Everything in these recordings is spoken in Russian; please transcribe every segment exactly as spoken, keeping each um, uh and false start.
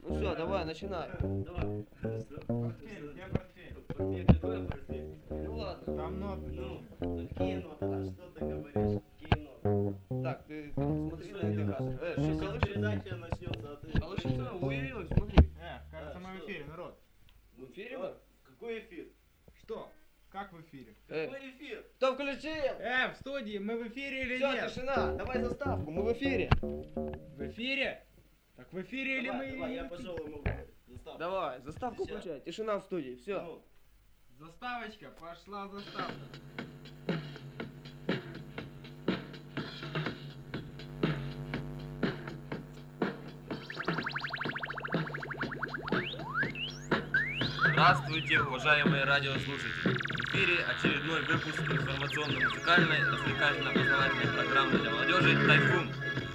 Ну все, давай, начинай. Давай. Портфель, где портфель? Портфель, какой портфель? Ну ладно. Там ноты. Ну, какие ноты? А что ты говоришь? Какие ноты? Так, ты смотри Что на это? экран. Э, Сейчас что колышется? передача начнется, а ты... Колышется, ой-ой-ой, смотри. Э, кажется, А, мы в что? эфире, народ. В эфире Что? мы? Какой эфир? Что? Как в эфире? Э, Какой эфир? кто включил? Э, в студии, мы в эфире или Все, нет? тишина, давай заставку, мы в эфире. В эфире? Так в эфире или Давай, мы... давай, я пошел ему заставку. Давай, заставку Всё. включай, тишина в студии, все. Ну, Заставочка, пошла заставка. Здравствуйте, уважаемые радиослушатели! В эфире очередной выпуск информационно-музыкальной развлекательно-познавательной программы для молодежи «Тайфун».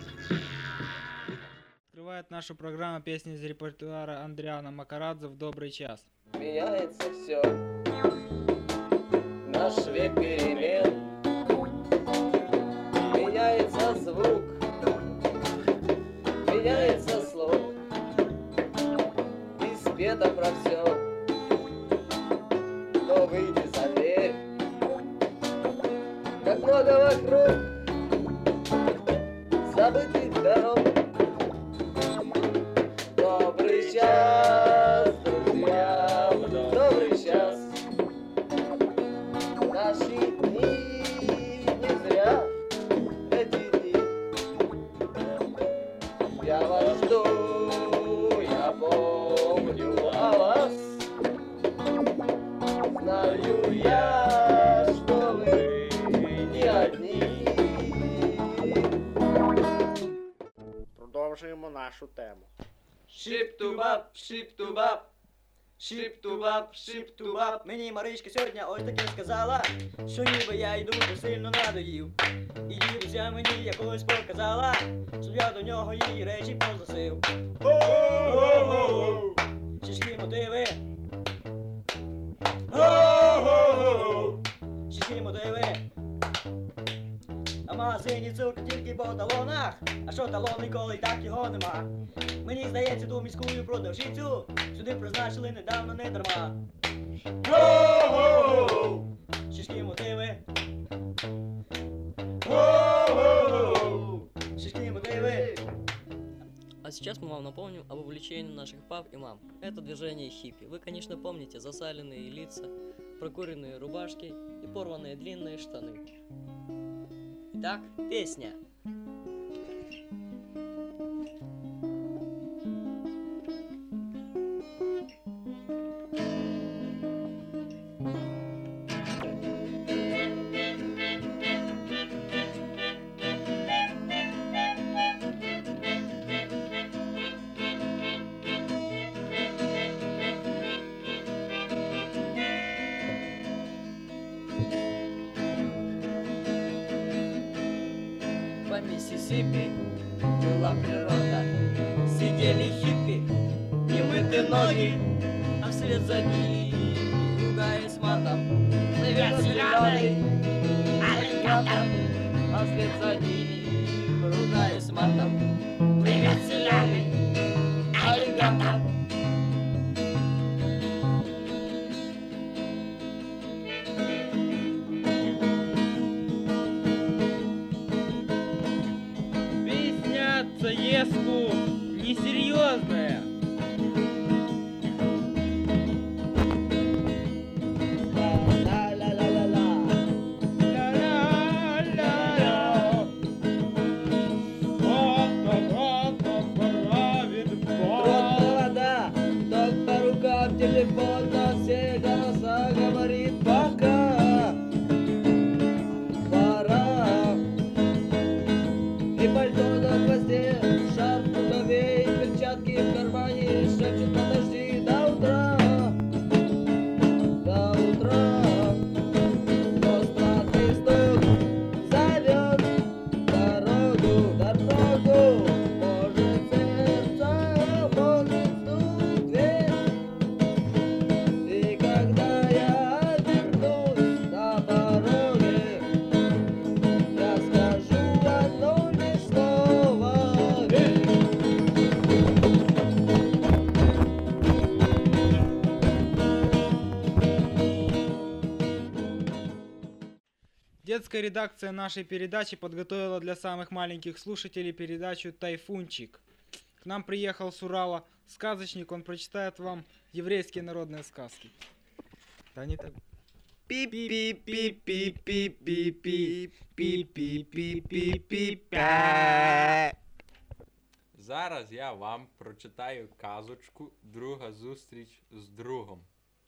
Открывает нашу программу песни из репертуара Андриана Макарадзе «В добрый час». Меняется все. Наш век перемен. Меняется звук. Меняется слог. И спето про все. Но выйди за дверь. Как много вокруг забытых дорог. Добрый час, друзья, добрый час. Наши дни не зря эти дни. Я вас жду, я помню о вас. Знаю я, что вы не одни. Продовжуємо нашу тему. Шип-ту-бап, шип-ту-бап, шип-ту-бап, шип-ту-бап. Мені Маричка сьогодні ось таке сказала, що ніби я йду дуже сильно надоїв. І дідуся мені якось показала, щоб я до нього її речі позносив. Го-го-го! Шишкі мотиви. Го-го-го! Шишкі мотиви. А в магазині цукру тільки по талонах, а що талони, коли й так його нема. Мені здається, ту міську продавщицю сюди призначили недавно не дарма. Го-го-го! Шишкі мотиви. Го-го-го! Шишкі мотиви. А сейчас мы вам напомним об увлечении наших пап и мам. Это движение хиппи. Вы, конечно, помните засаленные лица, прокуренные рубашки и порванные длинные штаны. Итак, песня. По Миссисипи была природа, сидели хиппи, немытые ноги, а вслед за ними, ругаясь матом, плывет зеленый аллигатор, а вслед за ними, ругаясь матом, плывет зеленый аллигатор. Песня Цаеску несерьезная. Вода, ток по рукам, телефон на все голоса говорит пока. Пора. И пальто на хвосте, шарф Детская редакция нашей передачи подготовила для самых маленьких слушателей передачу «Тайфунчик». К нам приехал с Урала сказочник, он прочитает вам еврейские народные сказки. Да не так. Зараз я вам прочитаю казочку «Друга зустріч з другом».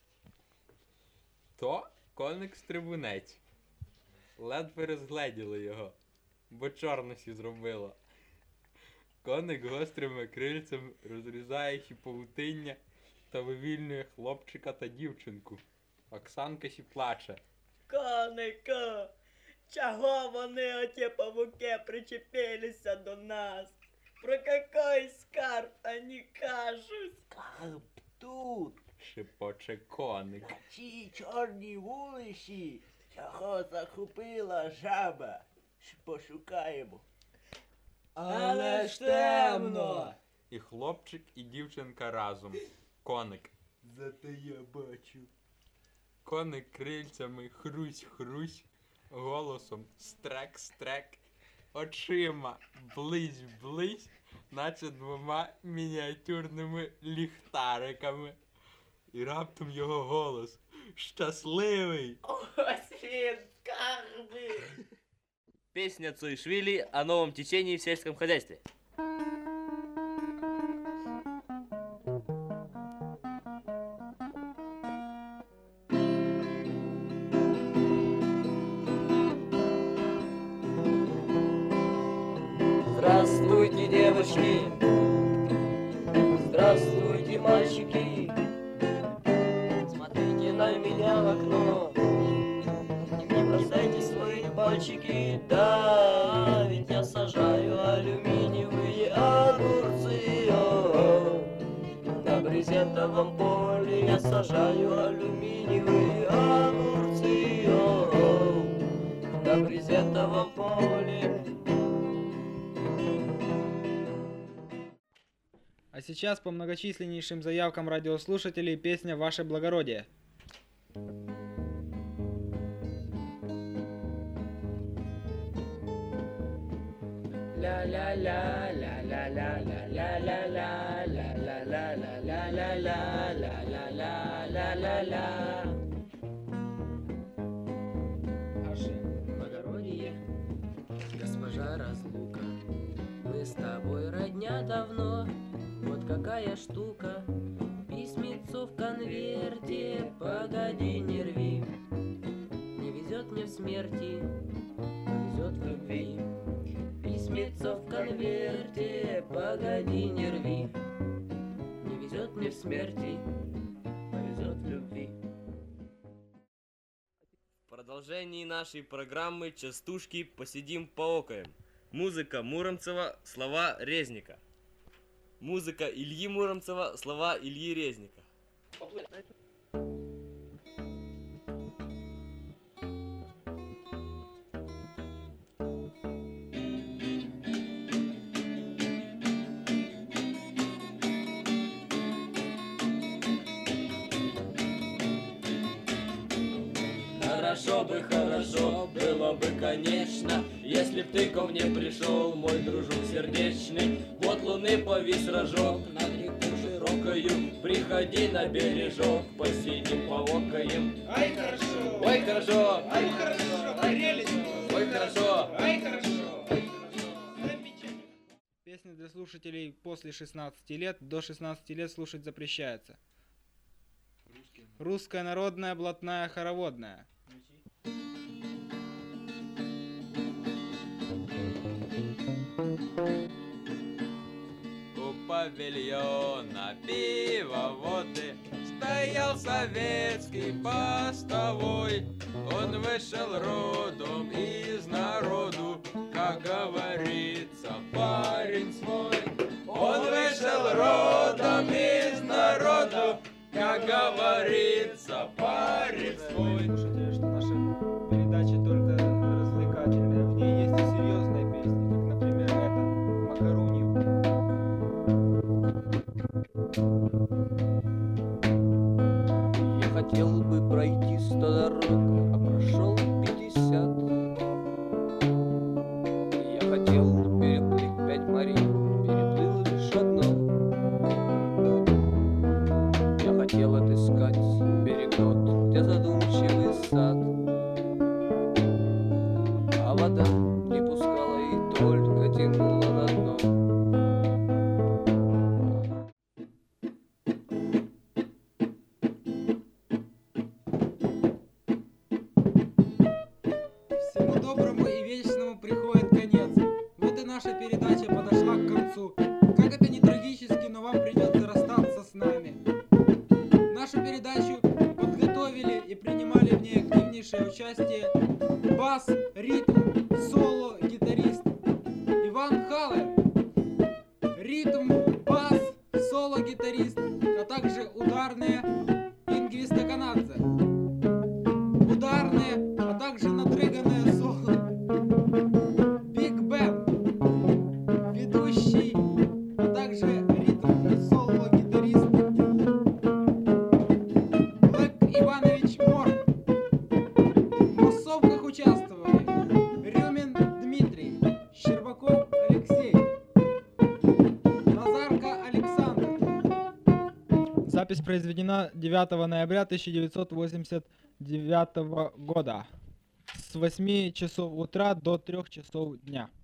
То коник-стрибунець. Ледве розгледіли його, бо чорності зробило. Коник гострими крильцями розрізає павутиння та вивільнює хлопчика та дівчинку. Оксанка сі плаче. Конику, чого вони оті павуки причепилися до нас? Про який скарб вони кажуть? Скарб тут, Шепоче коник. на цій чорній вулиці, чого захопила жаба. Ж пошукаємо. Але ж темно. І хлопчик, і дівчинка разом. Коник. Зате я бачу. Коник крильцями хрусь-хрусь, голосом стрек-стрек, очима близь-близь, наче двома мініатюрними ліхтариками. І раптом його голос щасливий. Ось він, скарби. Песня Цоишвили о новом течении в сельском хозяйстве. Здравствуйте, девочки! Здравствуйте, мальчики! Смотрите на меня в окно и не бросайте свои пальчики. Да, ведь я сажаю алюминиевые огурцы. О, на брезентовом поле я сажаю алюминиевые огурцы. О, на брезентовом поле. А сейчас по многочисленнейшим заявкам радиослушателей песня «Ваше благородие». Благородие, госпожа разлука, мы с тобой родня давно. Вот какая штука, письмецо в конверте, погоди, не рви. Не везет мне в смерти, везет в любви. Письмецо в конверте, погоди, не рви. Не везет мне в смерти, повезет в любви. В продолжении нашей программы «Частушки посидим поокаем». Музыка Муромцева, слова Резника. Музыка Ильи Муромцева, слова Ильи Резника. Хорошо бы, хорошо, было бы, конечно, если б ты ко мне пришел, мой дружок сердечный. Вот луны повис рожок над реку широкою, приходи на бережок, посидим, поокаем. Ай, хорошо! Ой, хорошо! Ай, хорошо! Прелесть! Ой, хорошо! Ай, хорошо! Замечательно! Песня для слушателей после шестнадцати лет. До шестнадцати лет слушать запрещается. Русская народная блатная хороводная. У павильона пивоводы стоял советский постовой. Он вышел родом из народу, как говорится, парень свой. Он вышел родом из народу, как говорится, парень свой. Слушайте, что наша передача только развлекательная. В ней есть и серьезные песни, как, например, эта «Макаруньев». Я хотел бы пройти сто дорог, а прошел пятьдесят. а вода не пускала и только тянула на дно. Всему доброму и вечному приходит конец. Вот и наша передача подошла к концу. Как это не трагически, но вам придется расстаться с нами. Нашу передачу подготовили и принимали в ней активнейшее участие бас, ритм, соло, гитарист Иван Халер, ритм, бас, соло, гитарист, а также ударные Ингви Стаканадзе, ударные, а также надрыганное соло Биг Бен, ведущий, а также ритм и соло гитарист Блэк Иванович Мор. В массовках участвовали Рюмин Дмитрий, Щербаков Алексей, Назарко Александр. Запись произведена девятого ноября тысяча девятьсот восемьдесят девятого года с восьми часов утра до трёх часов дня.